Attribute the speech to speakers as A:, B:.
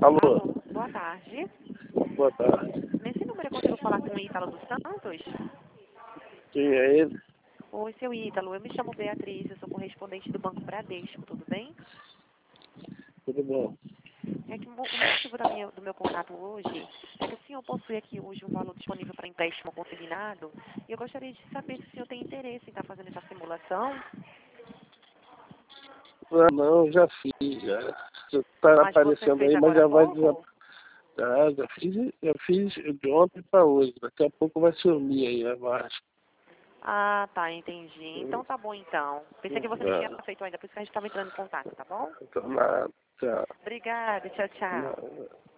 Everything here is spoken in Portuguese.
A: Alô,
B: Alô, boa tarde.
A: boa tarde.
B: Nesse número eu consigo falar com o Ítalo dos Santos?
A: Quem é ele?
B: Oi, seu Ítalo, eu me chamo Beatriz, eu sou correspondente do Banco Bradesco, tudo bem?
A: Tudo bom?
B: É que o motivo do meu contato hoje é que o senhor possui aqui hoje um valor disponível para empréstimo consignado e eu gostaria de saber se o senhor tem interesse em estar fazendo essa simulação,
A: Ah, não, já fiz, já. Já tá
B: mas você
A: aparecendo
B: fez
A: aí, mas
B: agora há
A: já vai
B: pouco?
A: já fiz de ontem para hoje. Daqui a pouco vai sumir aí a margem.
B: Ah, tá, entendi. Então tá bom então. Pensei que você não tinha feito ainda, por isso que a gente estava entrando em contato, tá bom?
A: Então, nada, tchau.
B: Obrigada, tchau, tchau.
A: Nada.